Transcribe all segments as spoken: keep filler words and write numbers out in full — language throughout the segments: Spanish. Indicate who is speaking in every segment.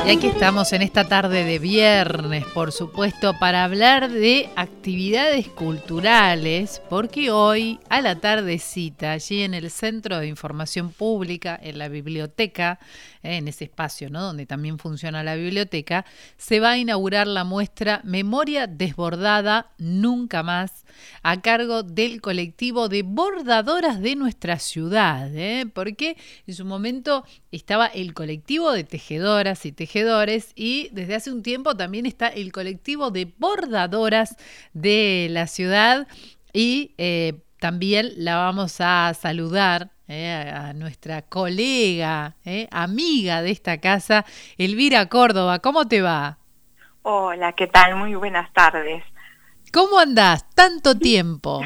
Speaker 1: Y aquí estamos en esta tarde de viernes, por supuesto, para hablar de actividades culturales, porque hoy a la tardecita, allí en el Centro de Información Pública, en la biblioteca, eh, en ese espacio, ¿no?, donde también funciona la biblioteca, se va a inaugurar la muestra Memoria Desbordada Nunca Más, a cargo del colectivo de bordadoras de nuestra ciudad, ¿eh? Porque en su momento estaba el colectivo de tejedoras y tejedores, y desde hace un tiempo también está el colectivo de bordadoras de la ciudad, y eh, también la vamos a saludar eh, a nuestra colega, eh, amiga de esta casa, Elvira Córdoba. ¿Cómo te va?
Speaker 2: Hola, ¿qué tal? Muy buenas tardes.
Speaker 1: ¿Cómo andás? Tanto tiempo.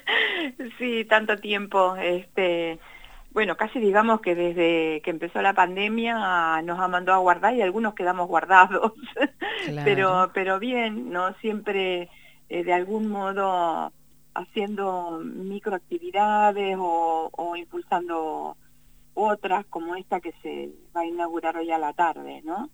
Speaker 2: Sí, tanto tiempo. Este, bueno, casi digamos que desde que empezó la pandemia nos ha mandado a guardar y algunos quedamos guardados.
Speaker 1: Claro.
Speaker 2: Pero, pero bien, ¿no? Siempre eh, de algún modo haciendo microactividades o, o impulsando otras como esta que se va a inaugurar hoy a la tarde, ¿no?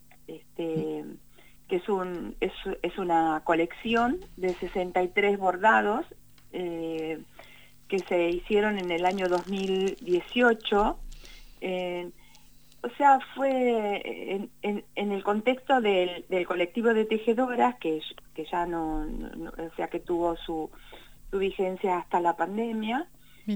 Speaker 2: Este, que es, un, es, es una colección de sesenta y tres bordados eh, que se hicieron en el año dos mil dieciocho. Eh, o sea, fue en, en, en el contexto del, del colectivo de tejedoras, que, que ya no, no, o sea, que tuvo su, su vigencia hasta la pandemia.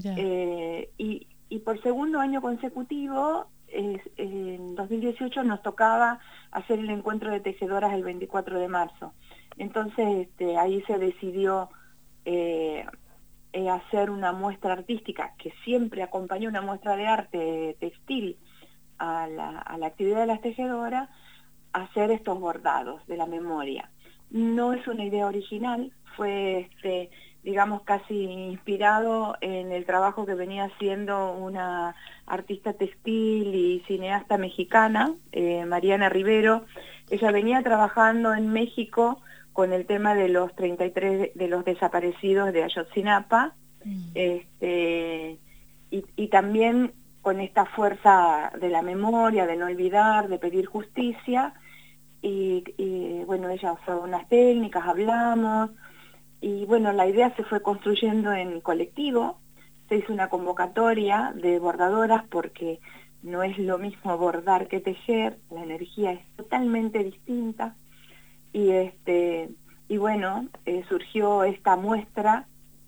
Speaker 2: Eh, y, y por segundo año consecutivo, Es, en dos mil dieciocho nos tocaba hacer el encuentro de tejedoras el veinticuatro de marzo. Entonces este, ahí se decidió eh, eh, hacer una muestra artística que siempre acompañó una muestra de arte textil a la, a la actividad de las tejedoras, hacer estos bordados de la memoria. No es una idea original, fue este, digamos casi inspirado en el trabajo que venía haciendo una artista textil y cineasta mexicana, eh, Mariana Rivero. Ella venía trabajando en México con el tema de los treinta y tres de los desaparecidos de Ayotzinapa, mm. este, y, y también con esta fuerza de la memoria, de no olvidar, de pedir justicia. Y, y bueno, ella usó unas técnicas, hablamos, y bueno, la idea se fue construyendo en colectivo. Se hizo una convocatoria de bordadoras porque no es lo mismo bordar que tejer, la energía es totalmente distinta, y este y bueno, eh, surgió esta muestra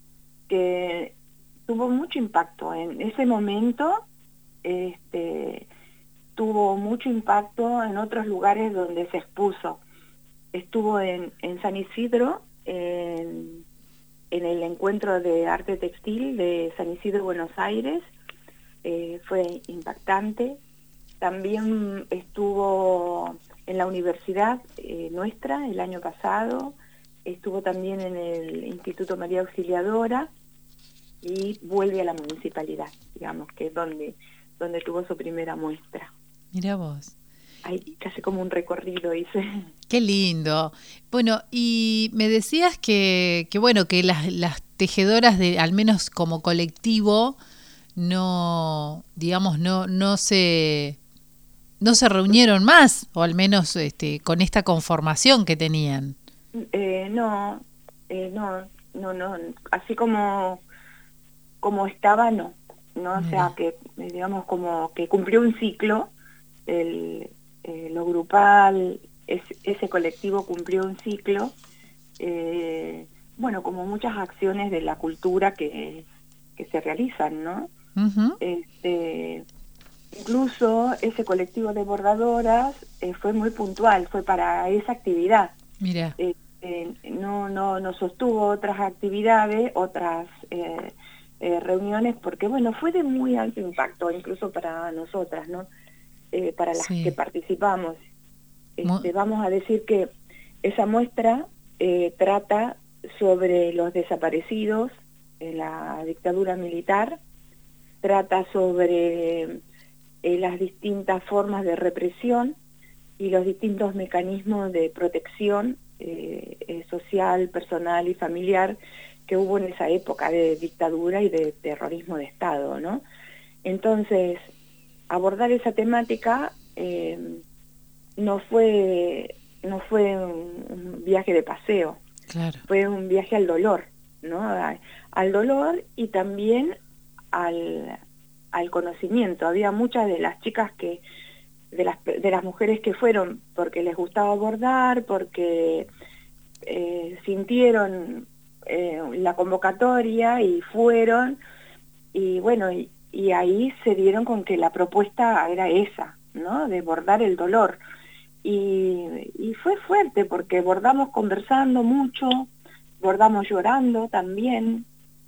Speaker 2: que tuvo mucho impacto en ese momento. Este tuvo mucho impacto en otros lugares donde se expuso. Estuvo en, en San Isidro, en, en el encuentro de arte textil de San Isidro, Buenos Aires, eh, fue impactante. También estuvo en la universidad eh, nuestra el año pasado, estuvo también en el Instituto María Auxiliadora, y vuelve a la municipalidad, digamos, que es donde, donde tuvo su primera muestra.
Speaker 1: Mira vos.
Speaker 2: Hay casi como un recorrido, hice.
Speaker 1: Qué lindo. Bueno, y me decías que, que bueno, que las, las tejedoras de, al menos como colectivo, no, digamos, no, no se, no se reunieron más, o al menos este, con esta conformación que tenían.
Speaker 2: Eh, no, eh, no, no, no, así como, como estaba, no, no, o sea, que digamos como que cumplió un ciclo. El, eh, lo grupal, es, ese colectivo cumplió un ciclo, eh, bueno, como muchas acciones de la cultura que, que se realizan, ¿no? Uh-huh. Este, incluso ese colectivo de bordadoras eh, fue muy puntual, fue para esa actividad.
Speaker 1: Mira.
Speaker 2: Eh, eh, no, no, no sostuvo otras actividades, otras eh, eh, reuniones, porque bueno, fue de muy alto impacto, incluso para nosotras, ¿no? Eh, para las sí. que participamos. Este, vamos a decir que esa muestra eh, trata sobre los desaparecidos en la dictadura militar, trata sobre eh, las distintas formas de represión y los distintos mecanismos de protección eh, eh, social, personal y familiar que hubo en esa época de dictadura y de terrorismo de Estado, ¿no? Entonces, abordar esa temática eh, no fue, no fue un, un viaje de paseo,
Speaker 1: claro.
Speaker 2: Fue un viaje al dolor, ¿no? A, al dolor y también al, al conocimiento. Había muchas de las chicas que, de las, de las mujeres que fueron porque les gustaba bordar, porque eh, sintieron eh, la convocatoria y fueron, y bueno, y, y ahí se dieron con que la propuesta era esa, ¿no? De bordar el dolor. Y, y fue fuerte porque bordamos conversando mucho, bordamos llorando también,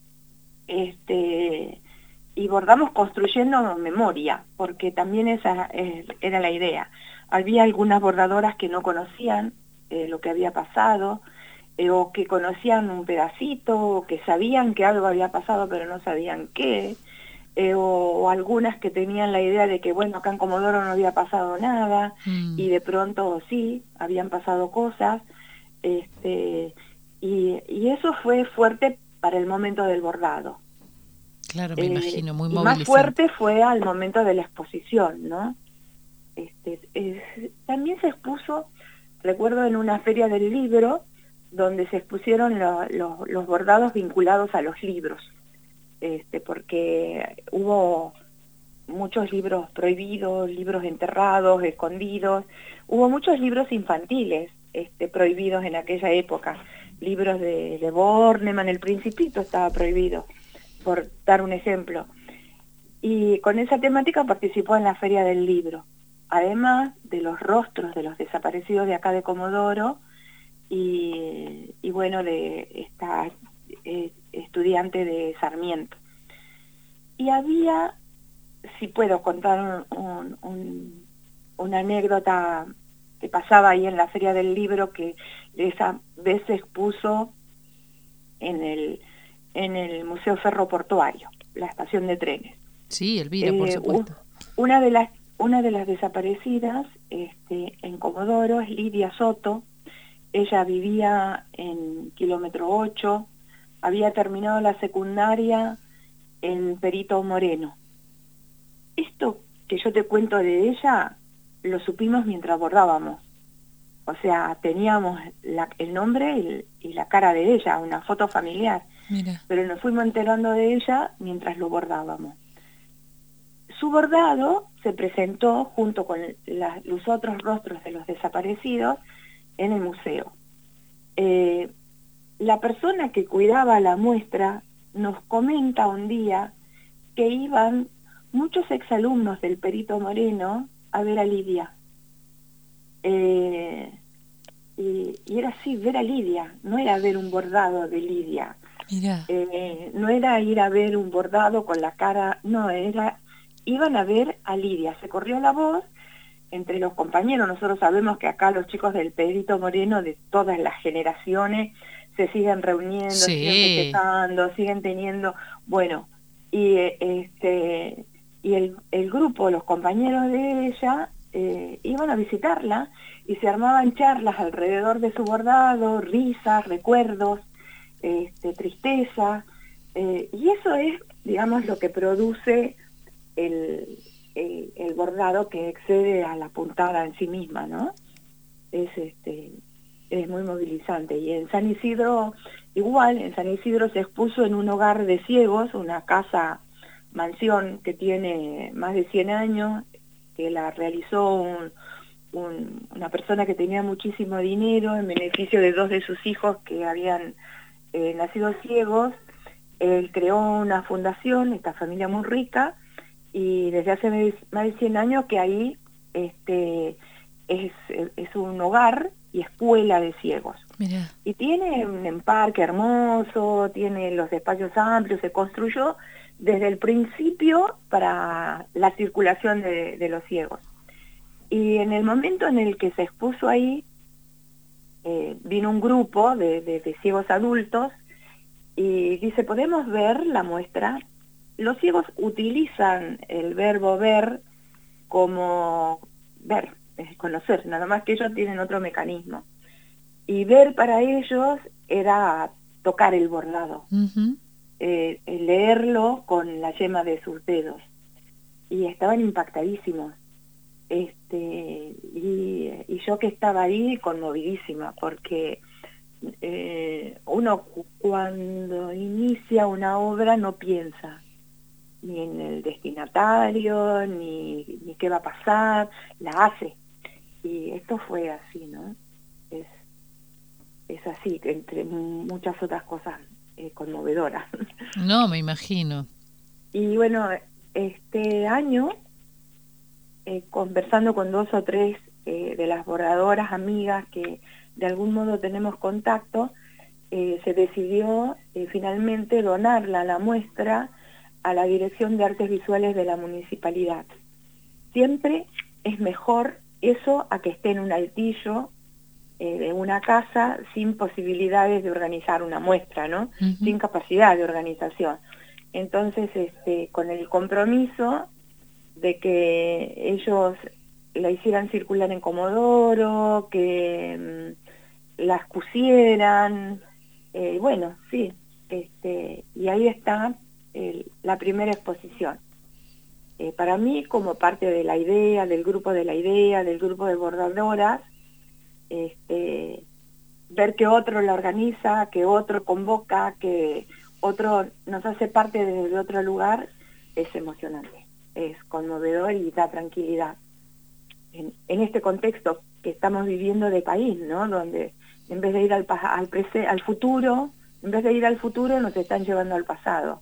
Speaker 2: este, y bordamos construyendo memoria, porque también esa eh, era la idea. Había algunas bordadoras que no conocían eh, lo que había pasado, eh, o que conocían un pedacito, o que sabían que algo había pasado pero no sabían qué, eh, o, o algunas que tenían la idea de que bueno, acá en Comodoro no había pasado nada,
Speaker 1: Mm.
Speaker 2: y de pronto sí, habían pasado cosas, este, y, y eso fue fuerte para el momento del bordado.
Speaker 1: Claro, me
Speaker 2: Eh,
Speaker 1: imagino, muy
Speaker 2: y más
Speaker 1: movilizante.
Speaker 2: fuerte fue al momento de la exposición, ¿no? Este, eh, también se expuso, recuerdo en una feria del libro, donde se expusieron lo, lo, los bordados vinculados a los libros, este, porque hubo muchos libros prohibidos, libros enterrados, escondidos, hubo muchos libros infantiles este, prohibidos en aquella época, libros de, de Bornemann, El Principito estaba prohibido, por dar un ejemplo. Y con esa temática participó en la Feria del Libro, además de los rostros de los desaparecidos de acá de Comodoro y, y bueno, de esta eh, estudiante de Sarmiento. Y había, si puedo contar un, un, un, una anécdota que pasaba ahí en la Feria del Libro, que esa vez se expuso en el, en el Museo Ferroportuario, la estación de trenes.
Speaker 1: Sí, Elvira, por
Speaker 2: Eh,
Speaker 1: supuesto.
Speaker 2: una de las una de las desaparecidas este, en Comodoro es Lidia Soto. Ella vivía en kilómetro ocho, había terminado la secundaria en Perito Moreno. Esto que yo te cuento de ella, lo supimos mientras bordábamos. O sea, teníamos la, el nombre y, y la cara de ella, una foto familiar.
Speaker 1: Mira.
Speaker 2: Pero nos fuimos enterando de ella mientras lo bordábamos. Su bordado se presentó junto con la, los otros rostros de los desaparecidos en el museo. Eh, la persona que cuidaba la muestra nos comenta un día que iban muchos exalumnos del Perito Moreno a ver a Lidia. Eh, y, y era así, ver a Lidia, no era ver un bordado de Lidia.
Speaker 1: Mira.
Speaker 2: Eh, no era ir a ver un bordado con la cara, no, era... iban a ver a Lidia, se corrió la voz entre los compañeros. Nosotros sabemos que acá los chicos del Perito Moreno de todas las generaciones se siguen reuniendo,
Speaker 1: Sí.
Speaker 2: siguen festejando, siguen teniendo, bueno, y este y el, el grupo, los compañeros de ella, eh, iban a visitarla y se armaban charlas alrededor de su bordado, risas, recuerdos, este, tristeza, eh, y eso es, digamos, lo que produce El, el, el bordado, que excede a la puntada en sí misma, ¿no? Es este es muy movilizante. Y en San Isidro, igual, en San Isidro se expuso en un hogar de ciegos, una casa, mansión que tiene más de cien años, que la realizó un, un, una persona que tenía muchísimo dinero en beneficio de dos de sus hijos que habían eh, nacido ciegos. Él creó una fundación, esta familia muy rica, y desde hace más de cien años que ahí este, es, es un hogar y escuela de ciegos.
Speaker 1: Mirá.
Speaker 2: Y tiene un parque hermoso, tiene los espacios amplios, se construyó desde el principio para la circulación de, de los ciegos. Y en el momento en el que se expuso ahí, eh, vino un grupo de, de, de ciegos adultos y dice, ¿podemos ver la muestra? Los ciegos utilizan el verbo ver como ver, es conocer, nada más que ellos tienen otro mecanismo. Y ver para ellos era tocar el bordado,
Speaker 1: Uh-huh.
Speaker 2: eh, leerlo con la yema de sus dedos. Y estaban impactadísimos. este, y, y yo que estaba ahí conmovidísima, porque eh, uno cuando inicia una obra no piensa ni en el destinatario, ni, ni qué va a pasar, la hace. Y esto fue así, ¿no? Es, es así, entre muchas otras cosas eh, conmovedoras.
Speaker 1: No, me imagino.
Speaker 2: Y bueno, este año, eh, conversando con dos o tres eh, de las bordadoras amigas que de algún modo tenemos contacto, eh, se decidió eh, finalmente donarla, la muestra, a la Dirección de Artes Visuales de la Municipalidad. Siempre es mejor eso a que esté en un altillo eh, de una casa sin posibilidades de organizar una muestra, ¿no? Uh-huh. Sin capacidad de organización. Entonces, este, con el compromiso de que ellos la hicieran circular en Comodoro, que mmm, las pusieran, eh, bueno, sí, este, y ahí está el, la primera exposición. Eh, para mí, como parte de la idea, del grupo de la idea, del grupo de bordadoras, este, ver que otro la organiza, que otro convoca, que otro nos hace parte desde otro lugar, es emocionante, es conmovedor y da tranquilidad. En, en este contexto que estamos viviendo de país, ¿no? Donde en vez de ir al, al, prese, al futuro, en vez de ir al futuro nos están llevando al pasado.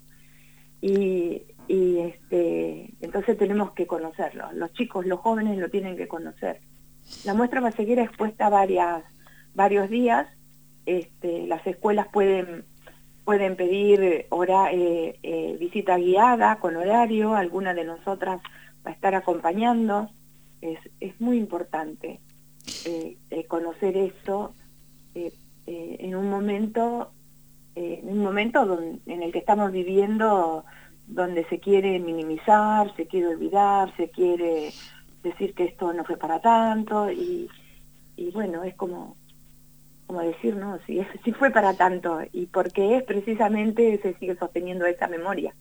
Speaker 2: Y, y este, entonces tenemos que conocerlo. Los chicos, los jóvenes lo tienen que conocer. La muestra va a seguir expuesta varias, varios días. Este, las escuelas pueden, pueden pedir hora, eh, eh, visita guiada con horario. Alguna de nosotras va a estar acompañando. Es, es muy importante eh, eh, conocer esto eh, eh, en un momento eh, en un momento donde, en el que estamos viviendo, donde se quiere minimizar, se quiere olvidar, se quiere decir que esto no fue para tanto, y, y bueno, es como como decir, no, si, si fue para tanto, y porque es precisamente se sigue sosteniendo esa memoria.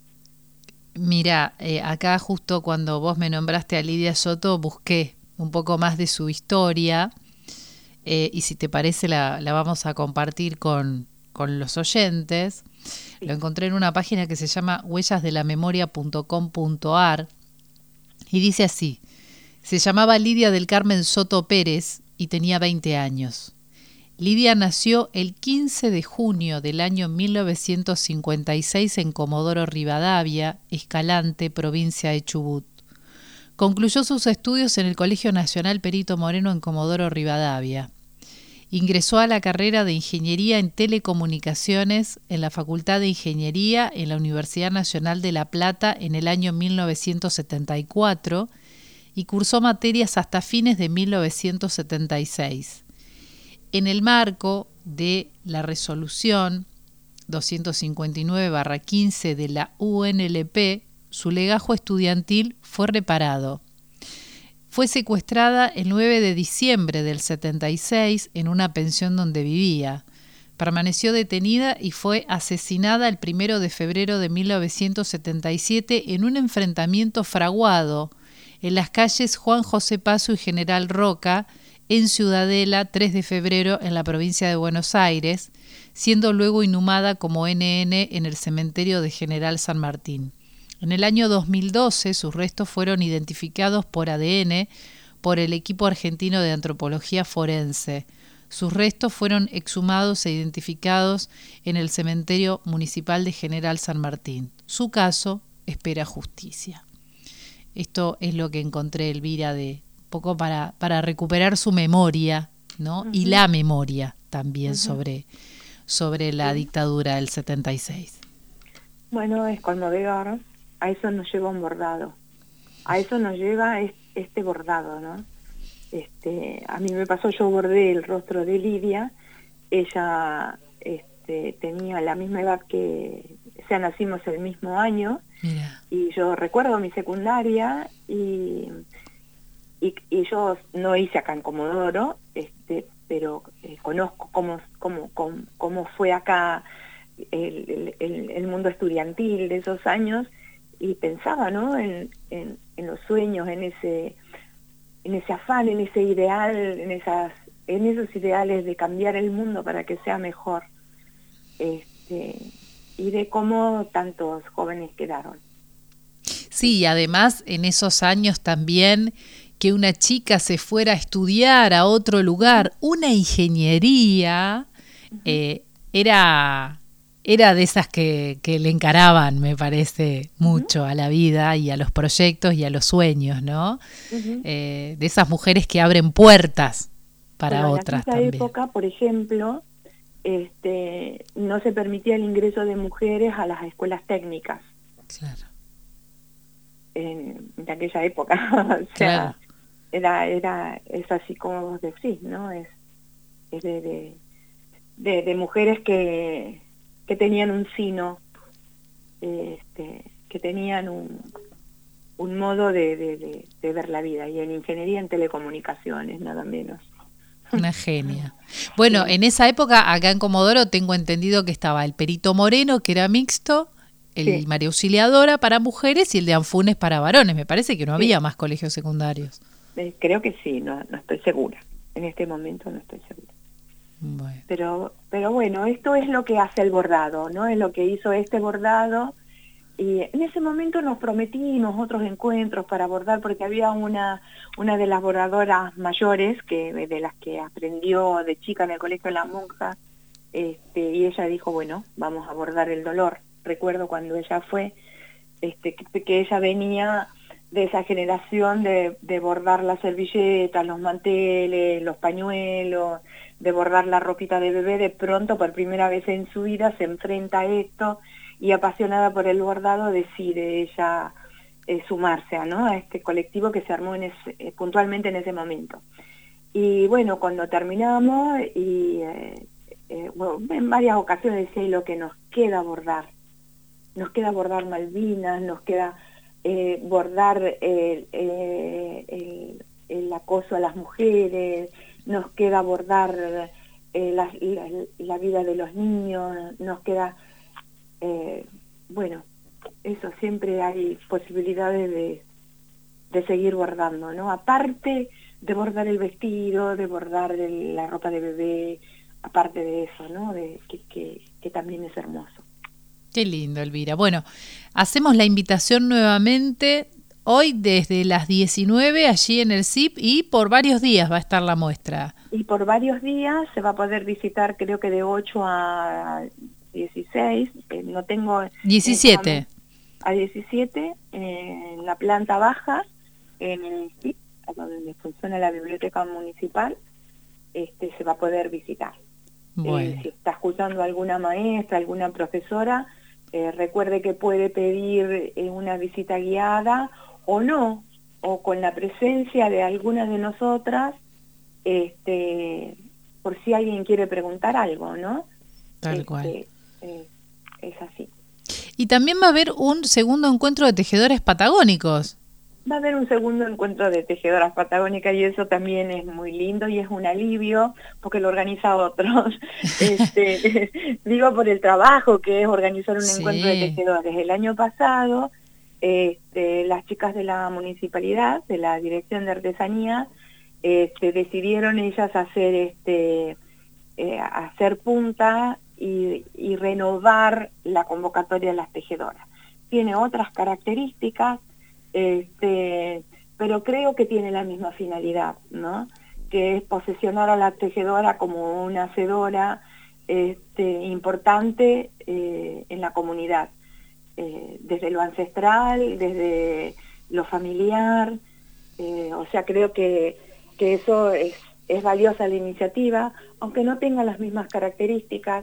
Speaker 1: Mira, eh, acá justo cuando vos me nombraste a Lidia Soto, busqué un poco más de su historia, eh, y si te parece la, la vamos a compartir con, con los oyentes. Sí. Lo encontré en una página que se llama huellas de la memoria punto com punto a r y dice así: se llamaba Lidia del Carmen Soto Pérez y tenía veinte años. Lidia nació el quince de junio del año mil novecientos cincuenta y seis en Comodoro Rivadavia, Escalante, provincia de Chubut. Concluyó sus estudios en el Colegio Nacional Perito Moreno en Comodoro Rivadavia. Ingresó a la carrera de Ingeniería en Telecomunicaciones en la Facultad de Ingeniería en la Universidad Nacional de La Plata en el año mil novecientos setenta y cuatro y cursó materias hasta fines de mil novecientos setenta y seis. En el marco de la resolución doscientos cincuenta y nueve barra quince de la U N L P, su legajo estudiantil fue reparado. Fue secuestrada el nueve de diciembre del setenta y seis en una pensión donde vivía. Permaneció detenida y fue asesinada el primero de febrero de mil novecientos setenta y siete en un enfrentamiento fraguado en las calles Juan José Paso y General Roca, en Ciudadela, tres de febrero, en la provincia de Buenos Aires, siendo luego inhumada como N N en el cementerio de General San Martín. En el año dos mil doce, sus restos fueron identificados por A D N por el equipo argentino de antropología forense. Sus restos fueron exhumados e identificados en el cementerio municipal de General San Martín. Su caso espera justicia. Esto es lo que encontré, Elvira, de poco para, para recuperar su memoria, ¿no? Uh-huh. Y la memoria también uh-huh. sobre, sobre la sí. dictadura del setenta y seis.
Speaker 2: Bueno, es conmovedor. A eso nos lleva un bordado. A eso nos lleva este bordado, ¿no? Este, a mí me pasó, yo bordé el rostro de Lidia. Ella este, tenía la misma edad que, o sea, nacimos el mismo año.
Speaker 1: Mira.
Speaker 2: Y yo recuerdo mi secundaria y... Y, y yo no hice acá en Comodoro, este, pero eh, conozco cómo, cómo, cómo, cómo fue acá el, el, el mundo estudiantil de esos años, y pensaba, ¿no?, en, en, en los sueños, en ese en ese afán, en ese ideal, en esas, en esos ideales de cambiar el mundo para que sea mejor, este, y de cómo tantos jóvenes quedaron.
Speaker 1: Sí, y además en esos años también que una chica se fuera a estudiar a otro lugar, una ingeniería, uh-huh. eh, era, era de esas que, que le encaraban, me parece, mucho uh-huh. a la vida y a los proyectos y a los sueños, ¿no? Uh-huh. Eh, de esas mujeres que abren puertas para
Speaker 2: Pero
Speaker 1: otras
Speaker 2: en
Speaker 1: también.
Speaker 2: En esa época, por ejemplo, este, no se permitía el ingreso de mujeres a las escuelas técnicas.
Speaker 1: Claro.
Speaker 2: En, en aquella época, o sea, claro. era, era, es así como vos decís, ¿no? Es, es de, de, de, de mujeres que, que tenían un sino, este, que tenían un, un modo de, de, de, de ver la vida, y en ingeniería en telecomunicaciones, nada menos.
Speaker 1: Una genia. Bueno, sí. En esa época, acá en Comodoro, tengo entendido que estaba el Perito Moreno, que era mixto, el sí. María Auxiliadora para mujeres y el de Anfunes para varones. Me parece que no había sí. más colegios secundarios.
Speaker 2: Eh, creo que sí, no, no estoy segura. En este momento no estoy segura. Bueno. Pero, pero bueno, esto es lo que hace el bordado, ¿no? Es lo que hizo este bordado. Y en ese momento nos prometimos otros encuentros para bordar, porque había una, una de las bordadoras mayores, que de las que aprendió de chica en el Colegio de las Monjas, este, y ella dijo, bueno, vamos a bordar el dolor. Recuerdo cuando ella fue, este, que, que ella venía de esa generación de, de bordar las servilletas, los manteles, los pañuelos, de bordar la ropita de bebé. De pronto, por primera vez en su vida, se enfrenta a esto, y apasionada por el bordado decide ella eh, sumarse a, ¿no? a este colectivo que se armó en ese, eh, puntualmente en ese momento. Y bueno, cuando terminamos, y eh, eh, bueno, en varias ocasiones decía, y lo que nos queda bordar, nos queda bordar Malvinas, nos queda eh, bordar eh, eh, el, el acoso a las mujeres, nos queda bordar eh, la, la, la vida de los niños, nos queda... Eh, bueno, eso, siempre hay posibilidades de, de seguir bordando, ¿no? Aparte de bordar el vestido, de bordar el, la ropa de bebé, aparte de eso, ¿no? De, que, que, que también es hermoso.
Speaker 1: Qué lindo, Elvira. Bueno, hacemos la invitación nuevamente hoy desde las diecinueve allí en el C I P, y por varios días va a estar la muestra.
Speaker 2: Y por varios días se va a poder visitar, creo que de ocho a dieciséis, eh, no tengo...
Speaker 1: diecisiete.
Speaker 2: A diecisiete, eh, en la planta baja, en el C I P, donde funciona la biblioteca municipal, este, se va a poder visitar. Bueno. Eh, si está escuchando alguna maestra, alguna profesora, eh, recuerde que puede pedir eh, una visita guiada o no, o con la presencia de alguna de nosotras, este, por si alguien quiere preguntar algo, ¿no?
Speaker 1: Tal
Speaker 2: este,
Speaker 1: cual.
Speaker 2: Eh, es así.
Speaker 1: Y también va a haber un segundo encuentro de tejedores patagónicos.
Speaker 2: Va a haber un segundo encuentro de tejedoras patagónicas, y eso también es muy lindo y es un alivio porque lo organiza otros. este, digo, por el trabajo que es organizar un sí. encuentro de tejedores. El año pasado, este, las chicas de la municipalidad, de la Dirección de Artesanía, este, decidieron ellas hacer, este, eh, hacer punta y, y renovar la convocatoria de las tejedoras. Tiene otras características, este, pero creo que tiene la misma finalidad, ¿no? Que es posicionar a la tejedora como una hacedora este, importante eh, en la comunidad, eh, desde lo ancestral, desde lo familiar, eh, o sea, creo que, que eso es, es valiosa la iniciativa, aunque no tenga las mismas características,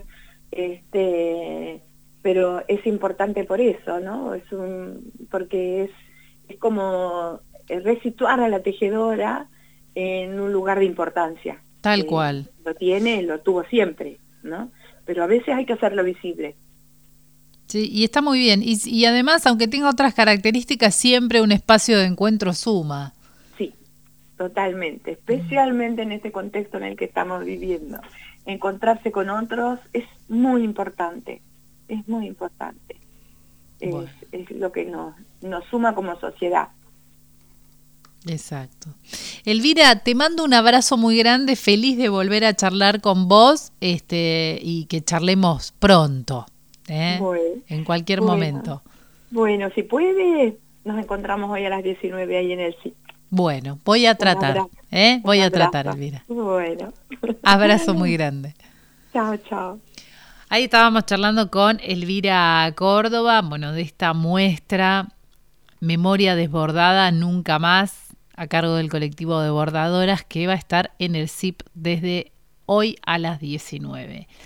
Speaker 2: este, pero es importante por eso, ¿no? Es un, porque es es como resituar a la tejedora en un lugar de importancia.
Speaker 1: Tal
Speaker 2: eh,
Speaker 1: cual.
Speaker 2: Lo tiene, lo tuvo siempre, ¿no? Pero a veces hay que hacerlo visible.
Speaker 1: Sí, y está muy bien. Y, y además, aunque tenga otras características, siempre un espacio de encuentro suma.
Speaker 2: Sí, totalmente. Especialmente en este contexto en el que estamos viviendo. Encontrarse con otros es muy importante. Es muy importante. Bueno. Es, es lo que nos, nos suma como sociedad.
Speaker 1: Exacto. Elvira, te mando un abrazo muy grande, feliz de volver a charlar con vos, este, y que charlemos pronto, ¿eh?
Speaker 2: Bueno,
Speaker 1: en cualquier
Speaker 2: bueno.
Speaker 1: momento.
Speaker 2: Bueno, si puede, nos encontramos hoy a las diecinueve ahí en el C I P.
Speaker 1: Bueno, voy a tratar, ¿eh? Voy a tratar, Elvira.
Speaker 2: Bueno.
Speaker 1: Abrazo muy grande.
Speaker 2: Chao, chao.
Speaker 1: Ahí estábamos charlando con Elvira Córdoba, bueno, de esta muestra Memoria Desbordada Nunca Más, a cargo del colectivo de bordadoras, que va a estar en el C I P desde hoy a las diecinueve.